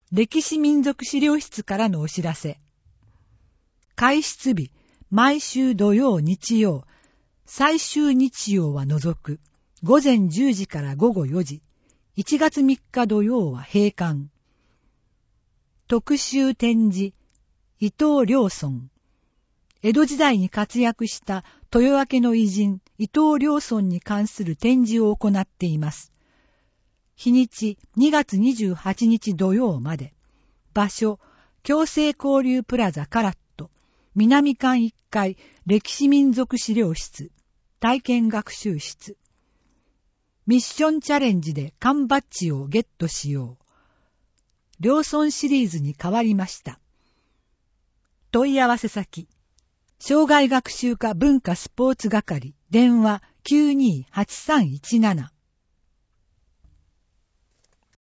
歴史民族資料室からのお知らせ。開始日、毎週土曜日曜、最終日曜は除く、午前10時から午後4時、1月3日土曜は閉館。特集展示、伊藤良尊。江戸時代に活躍した豊明の偉人、伊藤良尊に関する展示を行っています。日にち2月28日土曜まで。場所、共生交流プラザカラット、南館1階歴史民族資料室、体験学習室。ミッションチャレンジで缶バッジをゲットしよう。良尊シリーズに変わりました。問い合わせ先、障害学習課文化スポーツ係、電話 928317